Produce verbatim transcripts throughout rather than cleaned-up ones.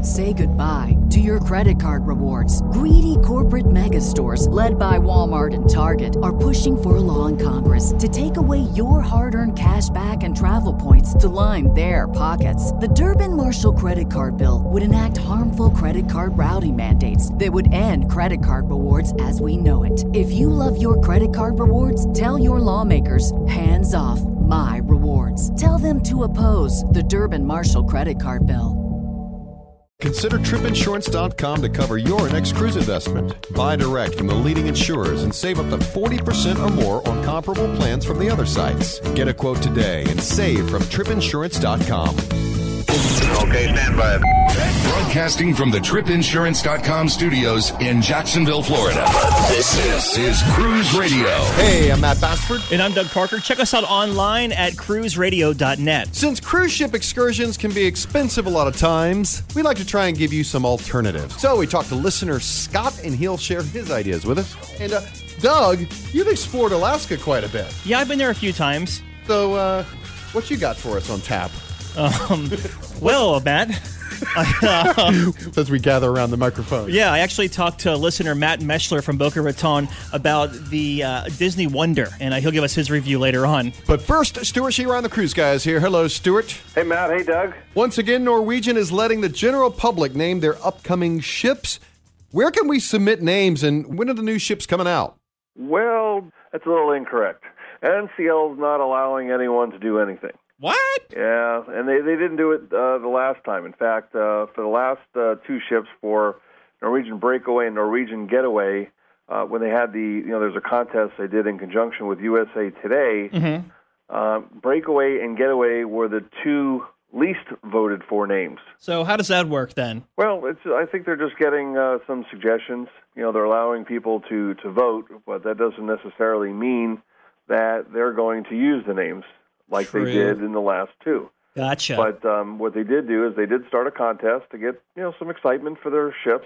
Say goodbye to your credit card rewards. Greedy corporate mega stores, led by Walmart and Target, are pushing for a law in Congress to take away your hard-earned cash back and travel points to line their pockets. The Durbin-Marshall credit card bill would enact harmful credit card routing mandates that would end credit card rewards as we know it. If you love your credit card rewards, tell your lawmakers, hands off my rewards. Tell them to oppose the Durbin-Marshall credit card bill. Consider trip insurance dot com to cover your next cruise investment. Buy direct from the leading insurers and save up to forty percent or more on comparable plans from the other sites. Get a quote today and save from trip insurance dot com. Okay, stand by. Broadcasting from the trip insurance dot com studios in Jacksonville, Florida. This, this is Cruise Radio. Hey, I'm Matt Bassford. And I'm Doug Parker. Check us out online at cruise radio dot net. Since cruise ship excursions can be expensive a lot of times, we like to try and give you some alternatives. So we talked to listener Scott, and he'll share his ideas with us. And uh, Doug, you've explored Alaska quite a bit. Yeah, I've been there a few times. So uh, what you got for us on tap? Um, well, Matt, I, uh, as we gather around the microphone. Yeah, I actually talked to listener Matt Meschler from Boca Raton about the uh, Disney Wonder, and uh, he'll give us his review later on. But first, Stuart Shearer on the Cruise Guys here. Hello, Stuart. Hey, Matt. Hey, Doug. Once again, Norwegian is letting the general public name their upcoming ships. Where can we submit names, and when are the new ships coming out? Well, that's a little incorrect. N C L is not allowing anyone to do anything. What? Yeah, and they, they didn't do it uh, the last time. In fact, uh, for the last uh, two ships for Norwegian Breakaway and Norwegian Getaway, uh, when they had the, you know, there's a contest they did in conjunction with U S A Today, mm-hmm. uh, Breakaway and Getaway were the two least voted for names. So how does that work then? Well, it's I think they're just getting uh, some suggestions. You know, they're allowing people to, to vote, but that doesn't necessarily mean that they're going to use the names like True. they did in the last two. Gotcha. But um, what they did do is they did start a contest to get, you know, some excitement for their ships.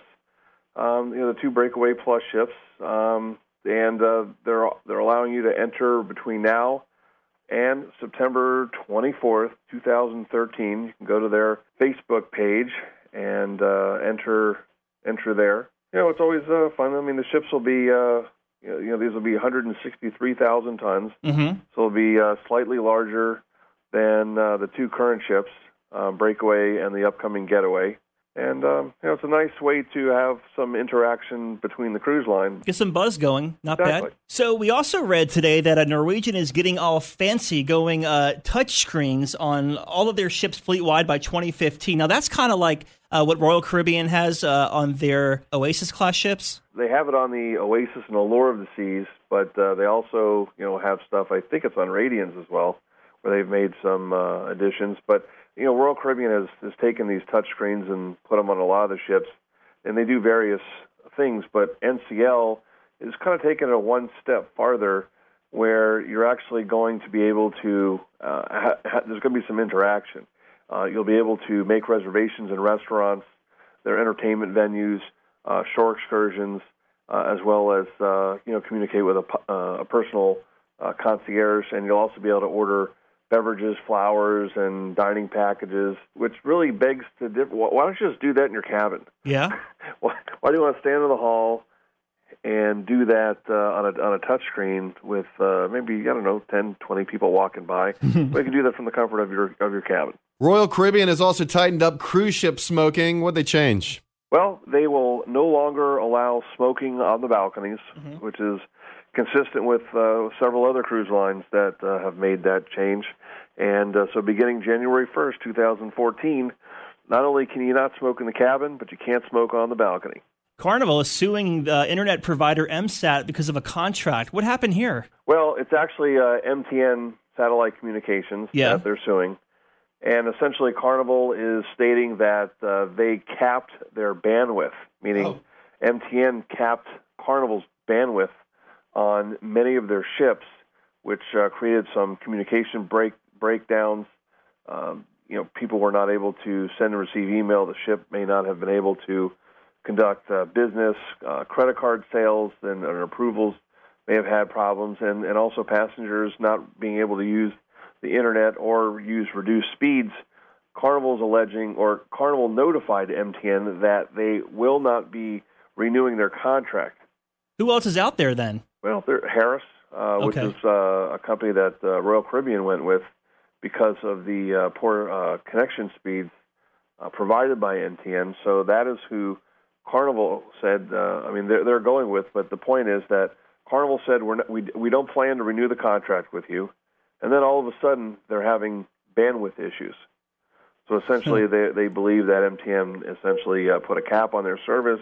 Um, you know, the two Breakaway Plus ships, um, and uh, they're they're allowing you to enter between now and September twenty-fourth, twenty thirteen. You can go to their Facebook page and uh, enter enter there. You know, it's always uh, fun. I mean, the ships will be. Uh, You know, these will be one hundred sixty-three thousand tons, mm-hmm. so it'll be uh, slightly larger than uh, the two current ships, uh, Breakaway and the upcoming Getaway. And, um, you know, it's a nice way to have some interaction between the cruise line. Get some buzz going. Not Exactly. bad. So we also read today that a Norwegian is getting all fancy, going uh, touch screens on all of their ships fleet-wide by twenty fifteen. Now, that's kind of like uh, what Royal Caribbean has uh, on their Oasis-class ships. They have it on the Oasis and Allure of the Seas, but uh, they also, you know, have stuff, I think it's on Radians as well, where they've made some uh, additions. But, you know, Royal Caribbean has, has taken these touchscreens and put them on a lot of the ships, and they do various things. But N C L is kind of taking it one step farther, where you're actually going to be able to, uh, ha- ha- there's going to be some interaction. Uh, you'll be able to make reservations in restaurants, their entertainment venues, uh, shore excursions, uh, as well as, uh, you know, communicate with a, uh, a personal uh, concierge, and you'll also be able to order beverages, flowers, and dining packages, which really begs to differ. Why don't you just do that in your cabin? Yeah. why, why do you want to stand in the hall and do that uh, on a on a touch screen with uh, maybe, I don't know, ten, twenty people walking by? Well, you can do that from the comfort of your of your cabin. Royal Caribbean has also tightened up cruise ship smoking. What'd they change? Well, they will no longer allow smoking on the balconies, mm-hmm. which is consistent with uh, several other cruise lines that uh, have made that change. And uh, so beginning January first, twenty fourteen, not only can you not smoke in the cabin, but you can't smoke on the balcony. Carnival is suing the internet provider M SAT because of a contract. What happened here? Well, it's actually uh, M T N Satellite Communications yeah. that they're suing. And essentially, Carnival is stating that uh, they capped their bandwidth, meaning oh. M T N capped Carnival's bandwidth on many of their ships, which uh, created some communication break breakdowns. Um, you know, people were not able to send and receive email. The ship may not have been able to conduct uh, business, uh, credit card sales, and, and approvals may have had problems, and, and also passengers not being able to use the internet or use reduced speeds Carnival's alleging, or Carnival notified M T N that they will not be renewing their contract. Who else is out there then? Well, there, Harris, uh, which Okay. is uh, a company that uh, Royal Caribbean went with because of the uh, poor uh, connection speeds uh, provided by M T N. So that is who Carnival said. Uh, I mean, they're, they're going with, but the point is that Carnival said we're not, we we don't plan to renew the contract with you, and then all of a sudden they're having bandwidth issues. So essentially, they they believe that M T N essentially uh, put a cap on their service,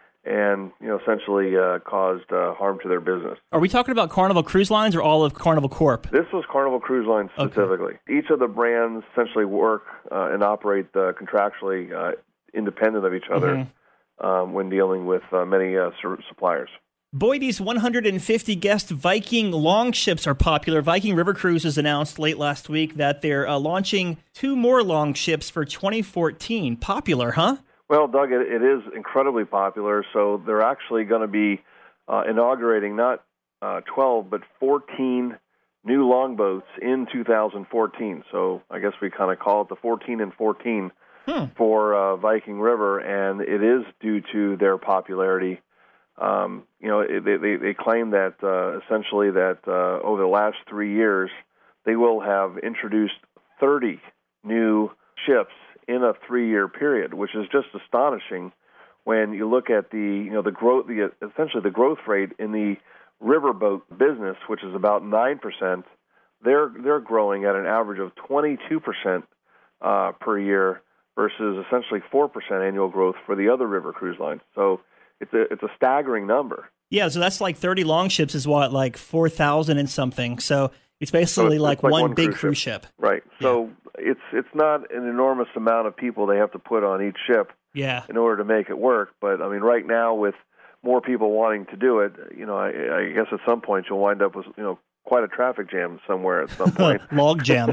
and you know essentially uh, caused uh, harm to their business. Are we talking about Carnival Cruise Lines or all of Carnival Corp? This was Carnival Cruise Line specifically. Okay. Each of the brands essentially work uh, and operate uh, contractually uh, independent of each other mm-hmm. um, when dealing with uh, many uh, sur- suppliers. Boyd's one hundred fifty guest Viking longships are popular. Viking River Cruises announced late last week that they're uh, launching two more longships for twenty fourteen. Popular, huh? Well, Doug, it, it is incredibly popular. So they're actually going to be uh, inaugurating not uh, twelve, but fourteen new longboats in two thousand fourteen. So I guess we kind of call it the fourteen and fourteen hmm. for uh, Viking River, and it is due to their popularity. Um, you know, they, they, they claim that uh, essentially that uh, over the last three years, they will have introduced thirty new ships in a three-year period, which is just astonishing when you look at the you know the growth, the essentially the growth rate in the riverboat business, which is about nine percent. They're they're growing at an average of twenty-two percent uh, per year versus essentially four percent annual growth for the other river cruise lines. So It's a it's a staggering number. Yeah, so that's like thirty longships is what, like four thousand and something. So it's basically so it's, like, it's like one, one big cruise cruise ship. ship. Right. So yeah. it's it's not an enormous amount of people they have to put on each ship yeah. in order to make it work. But, I mean, right now with more people wanting to do it, you know, I, I guess at some point you'll wind up with, you know, quite a traffic jam somewhere at some point. Log jam.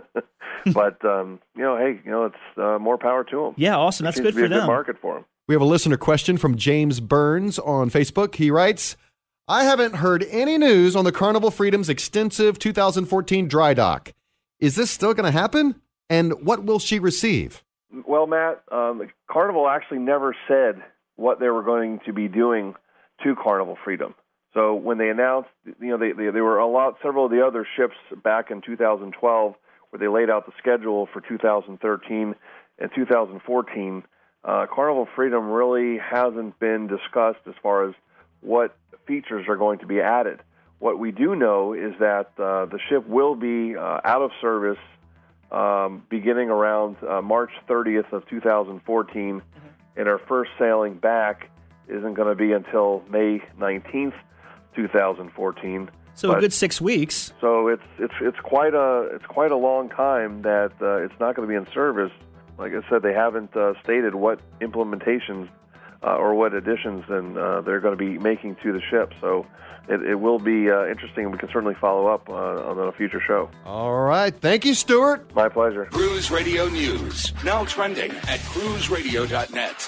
But, um, you know, hey, you know, it's uh, more power to them. Yeah, awesome. That's good for for them. them. Good market for them. We have a listener question from James Burns on Facebook. He writes, I haven't heard any news on the Carnival Freedom's extensive two thousand fourteen dry dock. Is this still going to happen? And what will she receive? Well, Matt, um, Carnival actually never said what they were going to be doing to Carnival Freedom. So when they announced, you know, they, they, they were a lot, several of the other ships back in two thousand twelve where they laid out the schedule for two thousand thirteen and two thousand fourteen. Uh, Carnival Freedom really hasn't been discussed as far as what features are going to be added. What we do know is that uh, the ship will be uh, out of service um, beginning around uh, March thirtieth of two thousand fourteen, mm-hmm. and our first sailing back isn't going to be until May nineteenth, two thousand fourteen. So but, a good six weeks. So it's it's it's quite a it's quite a long time that uh, it's not going to be in service. Like I said, they haven't uh, stated what implementations uh, or what additions then uh, they're going to be making to the ship. So it, it will be uh, interesting, and we can certainly follow up uh, on a future show. All right. Thank you, Stuart. My pleasure. Cruise Radio News, now trending at cruise radio dot net.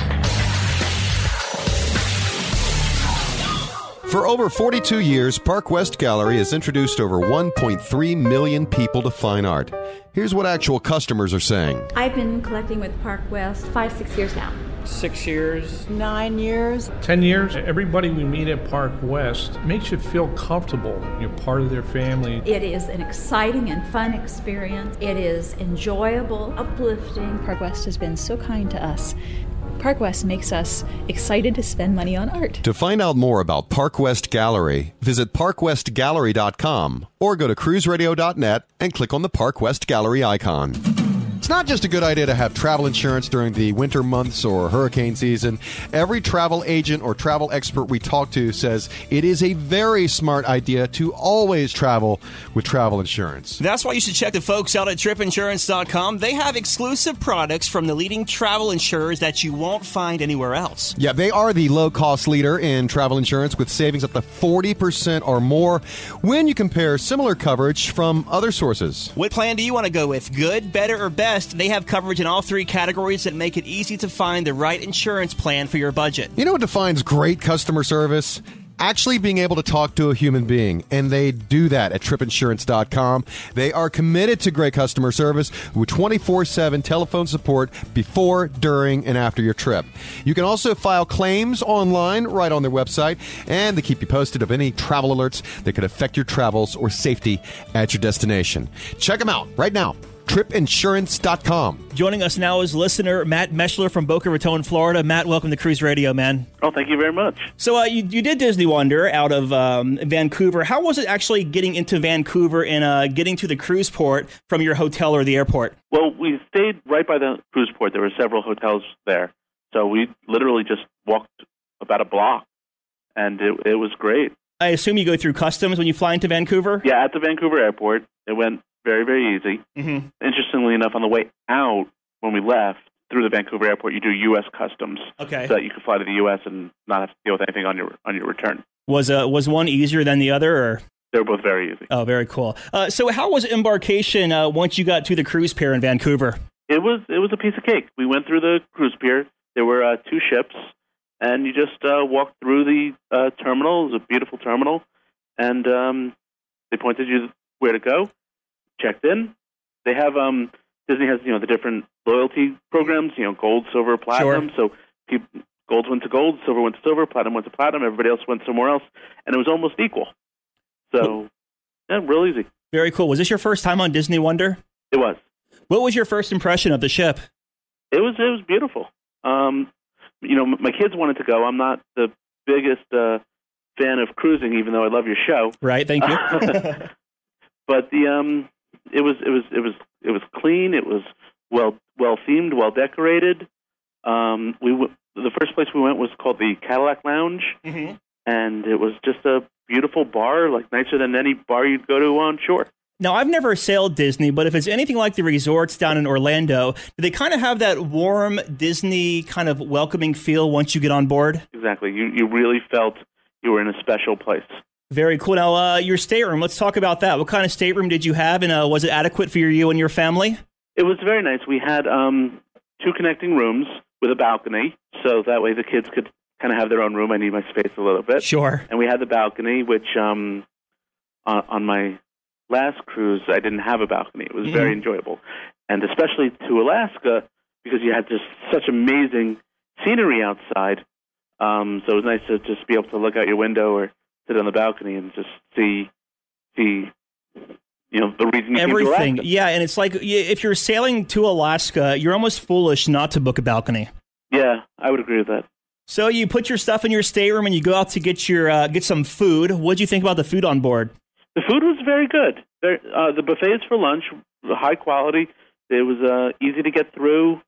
For over forty-two years, Park West Gallery has introduced over one point three million people to fine art. Here's what actual customers are saying. I've been collecting with Park West five, six years now. Six years. Nine years. Ten years. Everybody we meet at Park West makes you feel comfortable. You're part of their family. It is an exciting and fun experience. It is enjoyable, uplifting. Park West has been so kind to us. Park West makes us excited to spend money on art. To find out more about Park West Gallery, visit park west gallery dot com or go to cruise radio dot net and click on the Park West Gallery icon. It's not just a good idea to have travel insurance during the winter months or hurricane season. Every travel agent or travel expert we talk to says it is a very smart idea to always travel with travel insurance. That's why you should check the folks out at trip insurance dot com. They have exclusive products from the leading travel insurers that you won't find anywhere else. Yeah, they are the low-cost leader in travel insurance with savings up to forty percent or more when you compare similar coverage from other sources. What plan do you want to go with? Good, better, or best? They have coverage in all three categories that make it easy to find the right insurance plan for your budget. You know what defines great customer service? actually being able to talk to a human being, and they do that at trip insurance dot com. They are committed to great customer service with twenty-four seven telephone support before, during, and after your trip. You can also file claims online right on their website, and they keep you posted of any travel alerts that could affect your travels or safety at your destination. Check them out right now. trip insurance dot com. Joining us now is listener Matt Meschler from Boca Raton, Florida. Matt, welcome to Cruise Radio, man. Oh, thank you very much. So uh, you, you did Disney Wonder out of um, Vancouver. How was it actually getting into Vancouver and uh, getting to the cruise port from your hotel or the airport? Well, we stayed right by the cruise port. There were several hotels there. So we literally just walked about a block, and it, it was great. I assume you go through customs when you fly into Vancouver? Yeah, at the Vancouver airport. It went very, very easy. Mm-hmm. Interestingly enough, on the way out, when we left through the Vancouver airport, you do U S customs, okay, so that you can fly to the U S and not have to deal with anything on your on your return. Was uh, was one easier than the other, or? They were both very easy. Oh, very cool. Uh, so, how was embarkation uh, once you got to the cruise pier in Vancouver? It was it was a piece of cake. We went through the cruise pier. There were uh, two ships, and you just uh, walked through the uh, terminal. It was a beautiful terminal, and um, they pointed you where to go. Checked in. They have um, Disney has you know the different loyalty programs. You know, gold, silver, platinum. Sure. So people, gold went to gold, silver went to silver, platinum went to platinum. Everybody else went somewhere else, and it was almost equal. So, yeah, real easy. Very cool. Was this your first time on Disney Wonder? It was. What was your first impression of the ship? It was it was beautiful. Um, you know, my kids wanted to go. I'm not the biggest uh, fan of cruising, even though I love your show. Right. Thank you. But the um. It was it was it was it was clean. It was well well themed, well decorated. Um, we w- the first place we went was called the Cadillac Lounge, mm-hmm. and it was just a beautiful bar, like nicer than any bar you'd go to on shore. Now, I've never sailed Disney, but if it's anything like the resorts down in Orlando, do they kind of have that warm Disney kind of welcoming feel once you get on board? Exactly. You you really felt you were in a special place. Very cool. Now, uh, your stateroom, let's talk about that. What kind of stateroom did you have, and uh, was it adequate for you and your family? It was very nice. We had um, two connecting rooms with a balcony, so that way the kids could kind of have their own room. I need my space a little bit. Sure. And we had the balcony, which um, on, on my last cruise, I didn't have a balcony. It was mm-hmm. very enjoyable, and especially to Alaska, because you had just such amazing scenery outside. Um, so it was nice to just be able to look out your window or sit on the balcony and just see, see, you know, the reason you everything. Came to Alaska. Yeah, and it's like if you're sailing to Alaska, you're almost foolish not to book a balcony. Yeah, I would agree with that. So you put your stuff in your stateroom and you go out to get your uh, get some food. What did you think about the food on board? The food was very good. Very, uh, the buffets for lunch, high quality. It was uh, easy to get through.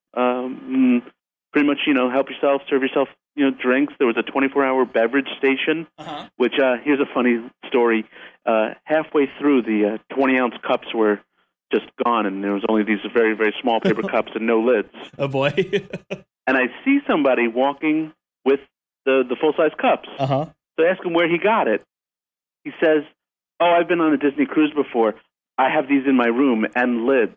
Um, pretty much, you know, help yourself, serve yourself. You know, drinks. There was a twenty-four hour beverage station, uh-huh. which, uh, here's a funny story. Uh, halfway through, the uh, twenty ounce cups were just gone, and there was only these very, very small paper cups and no lids. Oh, boy. And I see somebody walking with the, the full-size cups. Uh-huh. So I ask him where he got it. He says, oh, I've been on a Disney cruise before. I have these in my room and lids.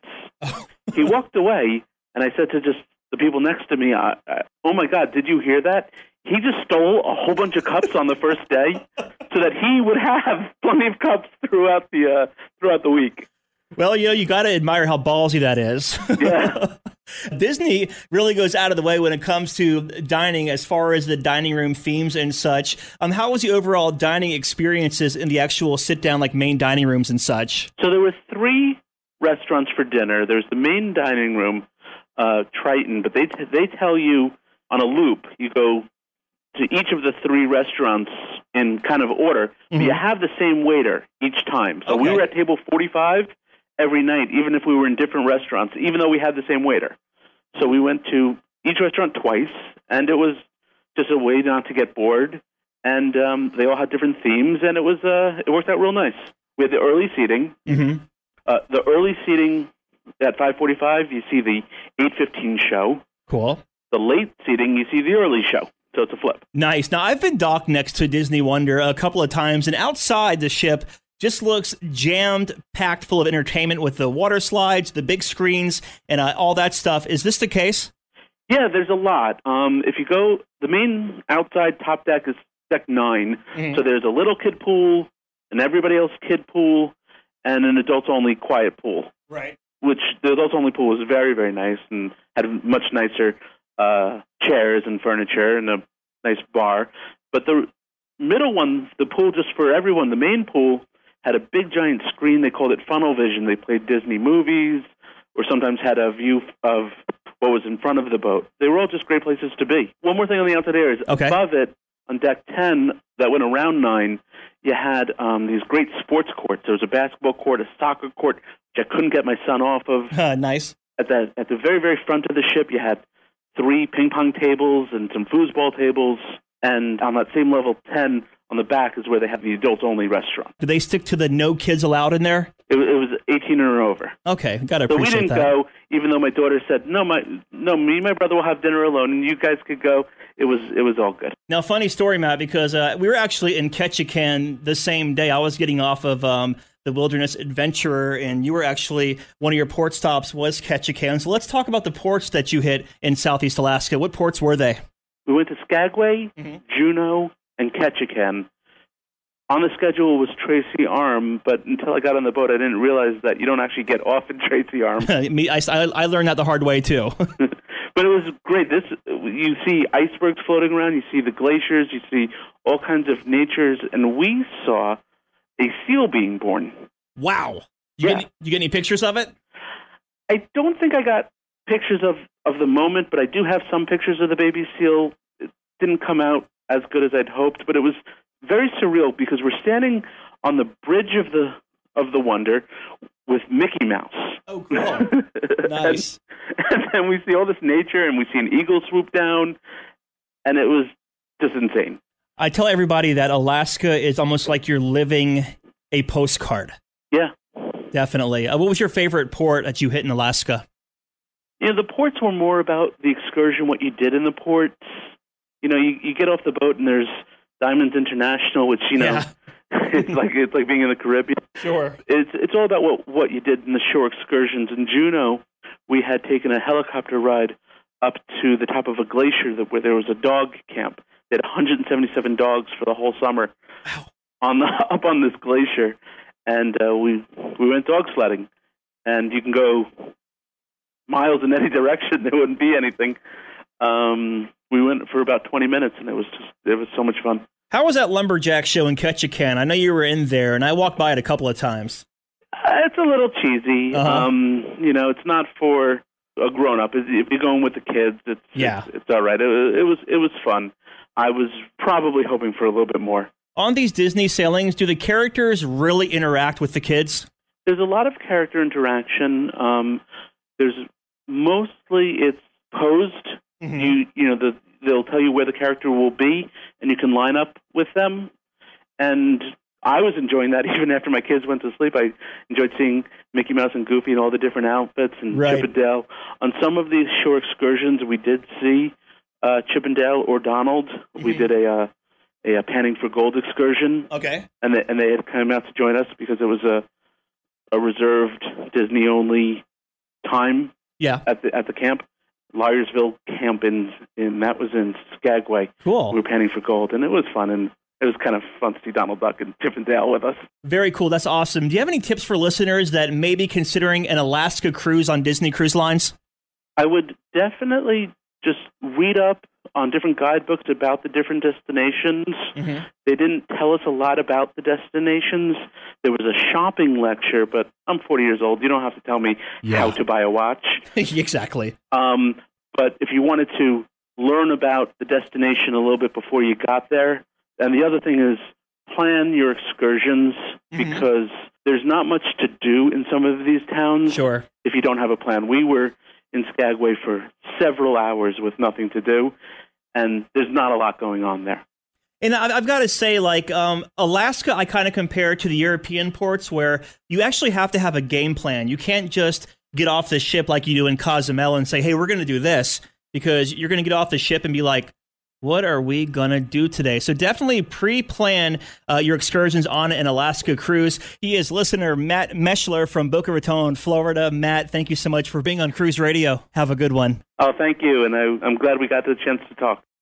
He walked away, and I said to just the people next to me, uh, uh, oh, my God, did you hear that? He just stole a whole bunch of cups on the first day so that he would have plenty of cups throughout the uh, throughout the week. Well, you know, you got to admire how ballsy that is. Yeah. Disney really goes out of the way when it comes to dining as far as the dining room themes and such. Um, how was the overall dining experiences in the actual sit-down, like main dining rooms and such? So there were three restaurants for dinner. There's the main dining room, uh, Triton, but they t- they tell you on a loop, you go to each of the three restaurants in kind of order, mm-hmm. but you have the same waiter each time. So okay. we were at table forty-five every night, even if we were in different restaurants, even though we had the same waiter. So we went to each restaurant twice, and it was just a way not to get bored. And um, they all had different themes, and it was uh, it worked out real nice. We had the early seating. Mm-hmm. Uh, the early seating at five forty-five, you see the eight fifteen show. Cool. The late seating, you see the early show. So it's a flip. Nice. Now, I've been docked next to Disney Wonder a couple of times, and outside the ship just looks jammed, packed full of entertainment with the water slides, the big screens, and uh, all that stuff. Is this the case? Yeah, there's a lot. Um, if you go, the main outside top deck is deck nine. Mhm. So there's a little kid pool, an everybody else kid pool, and an adults-only quiet pool. Right. Which the adults-only pool was very, very nice and had much nicer uh, chairs and furniture and a nice bar. But the middle one, the pool just for everyone, the main pool, had a big giant screen. They called it Funnel Vision. They played Disney movies or sometimes had a view of what was in front of the boat. They were all just great places to be. One more thing on the outside area is Okay. above it, on deck ten, that went around nine, you had um, these great sports courts. There was a basketball court, a soccer court, which I couldn't get my son off of. Uh, nice. At the, at the very, very front of the ship, you had three ping pong tables and some foosball tables. And on that same level ten, on the back, is where they have the adults-only restaurant. Do they stick to the no kids allowed in there? It, was- it was eighteen and over. Okay, gotta So we appreciate didn't that. go, even though my daughter said, no, my no, me and my brother will have dinner alone, and you guys could go. It was it was all good. Now, funny story, Matt, because uh, we were actually in Ketchikan the same day. I was getting off of um, the Wilderness Adventurer, and you were actually, one of your port stops was Ketchikan. So let's talk about the ports that you hit in Southeast Alaska. What ports were they? We went to Skagway, Mhm. Juneau, and Ketchikan. On the schedule was Tracy Arm, but until I got on the boat, I didn't realize that you don't actually get off in Tracy Arm. Me, I, I learned that the hard way, too. But it was great. This you see icebergs floating around, you see the glaciers, you see all kinds of natures, and we saw a seal being born. Wow. You, Yeah. get, you get any pictures of it? I don't think I got pictures of, of the moment, but I do have some pictures of the baby seal. It didn't come out as good as I'd hoped, but it was very surreal because we're standing on the bridge of the of the Wonder with Mickey Mouse. Oh, cool. Nice. and, and then we see all this nature, and we see an eagle swoop down, and it was just insane. I tell everybody that Alaska is almost like you're living a postcard. Yeah. Definitely. Uh, what was your favorite port that you hit in Alaska? You know, the ports were more about the excursion, what you did in the ports. You know, you, you get off the boat and there's Diamonds International, which, you know, Yeah. it's like it's like being in the Caribbean. Sure. It's it's all about what, what you did in the shore excursions. In Juneau, we had taken a helicopter ride up to the top of a glacier that, where there was a dog camp. They had one hundred seventy-seven dogs for the whole summer Wow. on the up on this glacier, and uh, we we went dog sledding, and you can go miles in any direction. There wouldn't be anything. Um, we went for about twenty minutes, and it was just it was so much fun. How was that lumberjack show in Ketchikan? I know you were in there, and I walked by it a couple of times. Uh, it's a little cheesy. Uh-huh. Um, you know, it's not for a grown up. If you're going with the kids, it's Yeah. it's, it's all right. It, it was it was fun. I was probably hoping for a little bit more. On these Disney sailings, do the characters really interact with the kids? There's a lot of character interaction. Um, there's mostly it's posed. Mhm. You you know the they'll tell you where the character will be, and you can line up with them. And I was enjoying that even after my kids went to sleep. I enjoyed seeing Mickey Mouse and Goofy in all the different outfits and Right. Chip and Dale. On some of these shore excursions, we did see uh, Chip and Dale or Donald. We Mhm. did a, uh, a a Panning for Gold excursion, Okay. and they, and they had come out to join us because it was a a reserved Disney only time Yeah. at the at the camp. Lyersville Camp in, in that was in Skagway. Cool. We were panning for gold, and it was fun, and it was kind of fun to see Donald Duck and Chip and Dale with us. Very cool. That's awesome. Do you have any tips for listeners that may be considering an Alaska cruise on Disney Cruise Lines? I would definitely just read up on different guidebooks about the different destinations. Mm-hmm. They didn't tell us a lot about the destinations. There was a shopping lecture, but I'm forty years old. You don't have to tell me Yeah. how to buy a watch. Exactly. Um, but if you wanted to learn about the destination a little bit before you got there, and the other thing is plan your excursions Mhm. because there's not much to do in some of these towns Sure. if you don't have a plan. We were in Skagway for several hours with nothing to do, and there's not a lot going on there. And I- I've got to say, like, um, Alaska, I kind of compare to the European ports where you actually have to have a game plan. You can't just get off the ship like you do in Cozumel and say, hey, we're going to do this, because you're going to get off the ship and be like, what are we going to do today? So definitely pre-plan uh, your excursions on an Alaska cruise. He is listener Matt Meschler from Boca Raton, Florida. Matt, thank you so much for being on Cruise Radio. Have a good one. Oh, thank you, and I, I'm glad we got the chance to talk.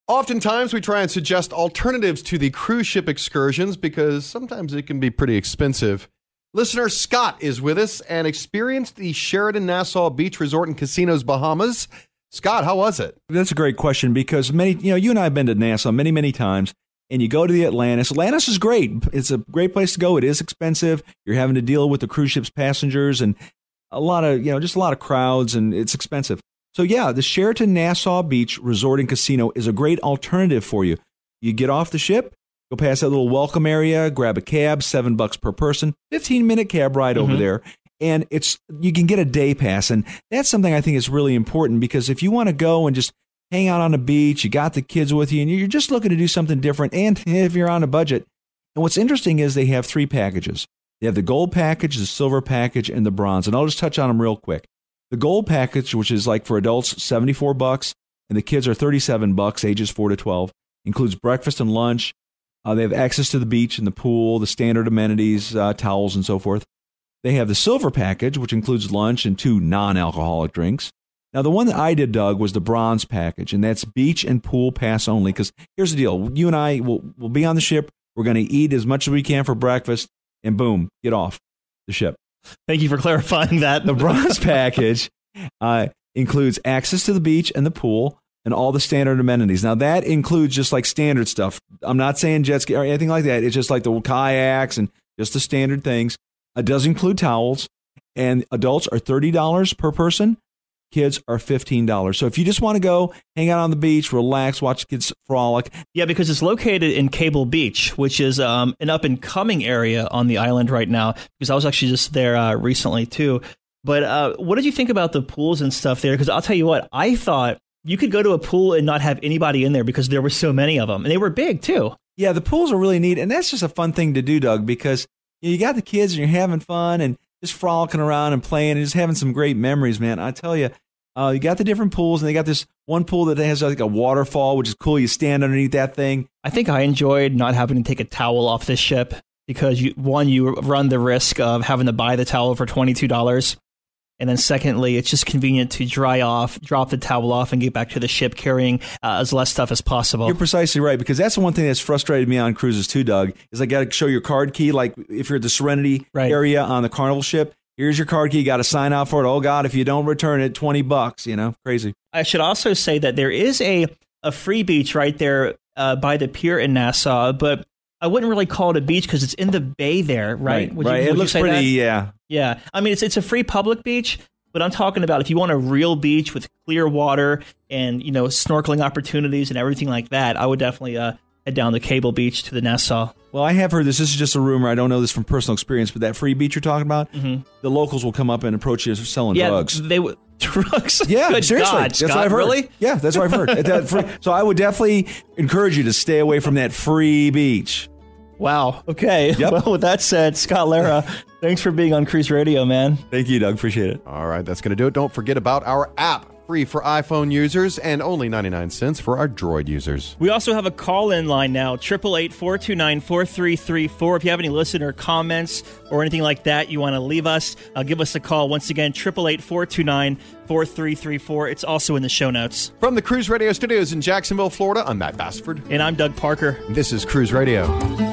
Oftentimes, we try and suggest alternatives to the cruise ship excursions because sometimes it can be pretty expensive. Listener Scott is with us and experienced the Sheraton Nassau Beach Resort and Casinos, Bahamas. Scott, how was it? That's a great question because many, you know, you and I have been to Nassau many, many times, and you go to the Atlantis. Atlantis is great. It's a great place to go. It is expensive. You're having to deal with the cruise ship's passengers and a lot of, you know, just a lot of crowds, and it's expensive. So, yeah, the Sheraton Nassau Beach Resort and Casino is a great alternative for you. You get off the ship, go past that little welcome area, grab a cab, seven bucks per person, fifteen-minute cab ride mm-hmm. over there, and it's you can get a day pass. And that's something I think is really important because if you want to go and just hang out on the beach, you got the kids with you, and you're just looking to do something different, and if you're on a budget. And what's interesting is they have three packages. They have the gold package, the silver package, and the bronze. And I'll just touch on them real quick. The gold package, which is like for adults, seventy-four bucks, and the kids are thirty-seven bucks, ages four to twelve, includes breakfast and lunch. Uh, they have access to the beach and the pool, the standard amenities, uh, towels, and so forth. They have the silver package, which includes lunch and two non-alcoholic drinks. Now, the one that I did, Doug, was the bronze package, and that's beach and pool pass only. Because here's the deal. You and I will will be on the ship. We're going to eat as much as we can for breakfast, and boom, get off the ship. Thank you for clarifying that. The bronze package uh, includes access to the beach and the pool and all the standard amenities. Now, that includes just like standard stuff. I'm not saying jet ski or anything like that. It's just like the kayaks and just the standard things. It does include towels, and adults are thirty dollars per person. Kids are fifteen dollars. So if you just want to go hang out on the beach, relax, watch kids frolic. Yeah, because it's located in Cable Beach, which is um, an up-and-coming area on the island right now, because I was actually just there uh, recently, too. But uh, what did you think about the pools and stuff there? Because I'll tell you what, I thought you could go to a pool and not have anybody in there because there were so many of them, and they were big, too. Yeah, the pools are really neat, and that's just a fun thing to do, Doug, because you got the kids and you're having fun and just frolicking around and playing and just having some great memories, man. I tell you, uh, you got the different pools, and they got this one pool that has like a waterfall, which is cool. You stand underneath that thing. I think I enjoyed not having to take a towel off this ship because, you, one, you run the risk of having to buy the towel for twenty-two dollars. And then secondly, it's just convenient to dry off, drop the towel off, and get back to the ship carrying uh, as less stuff as possible. You're precisely right, because that's the one thing that's frustrated me on cruises too, Doug, is I got to show your card key. Like if you're at the Serenity right. area on the Carnival ship, here's your card key. You got to sign out for it. Oh, God, if you don't return it, twenty bucks, you know, crazy. I should also say that there is a, a free beach right there uh, by the pier in Nassau, but I wouldn't really call it a beach because it's in the bay there, right? Right, would right. You, it would looks you say pretty, that? yeah. Yeah. I mean, it's it's a free public beach, but I'm talking about if you want a real beach with clear water and, you know, snorkeling opportunities and everything like that, I would definitely uh, head down to Cable Beach to the Nassau. Well, I have heard this. This is just a rumor. I don't know this from personal experience, but that free beach you're talking about, mm-hmm. the locals will come up and approach you selling yeah, drugs. They would. Drugs? Yeah, Good seriously. God, that's Scott, what I've heard. Really? Yeah, that's what I've heard. that free, so I would definitely encourage you to stay away from that free beach. Wow. Okay. Yep. Well, with that said, Scott Lara, thanks for being on Cruise Radio, man. Thank you, Doug. Appreciate it. All right, that's going to do it. Don't forget about our app. Free for iPhone users and only ninety-nine cents for our Droid users. We also have a call-in line now, eight eight eight, four two nine, four three three four. If you have any listener comments or anything like that you want to leave us, uh, give us a call. Once again, eight eight eight, four two nine, four three three four. It's also in the show notes. From the Cruise Radio Studios in Jacksonville, Florida, I'm Matt Bassford. And I'm Doug Parker. This is Cruise Radio.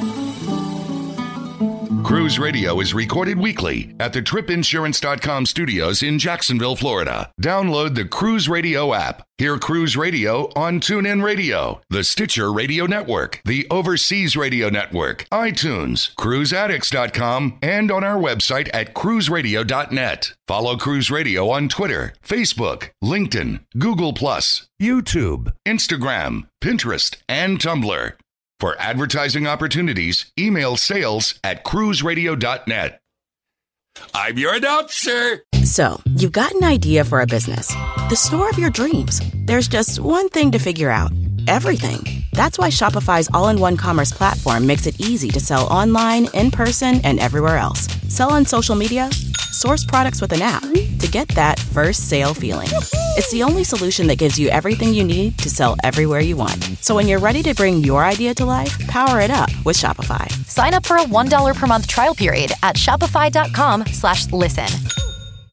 Cruise Radio is recorded weekly at the trip insurance dot com studios in Jacksonville, Florida. Download the Cruise Radio app. Hear Cruise Radio on TuneIn Radio, the Stitcher Radio Network, the Overseas Radio Network, iTunes, cruise addicts dot com, and on our website at cruise radio dot net. Follow Cruise Radio on Twitter, Facebook, LinkedIn, Google Plus, YouTube, Instagram, Pinterest, and Tumblr. For advertising opportunities, email sales at cruise radio dot net. I'm your announcer. So, you've got an idea for a business. The store of your dreams. There's just one thing to figure out. Everything. That's why Shopify's all-in-one commerce platform makes it easy to sell online, in person, and everywhere else. Sell on social media. Source products with an app to get that first sale feeling. It's the only solution that gives you everything you need to sell everywhere you want. So when you're ready to bring your idea to life, power it up with Shopify. Sign up for a one dollar per month trial period at shopify dot com slash listen.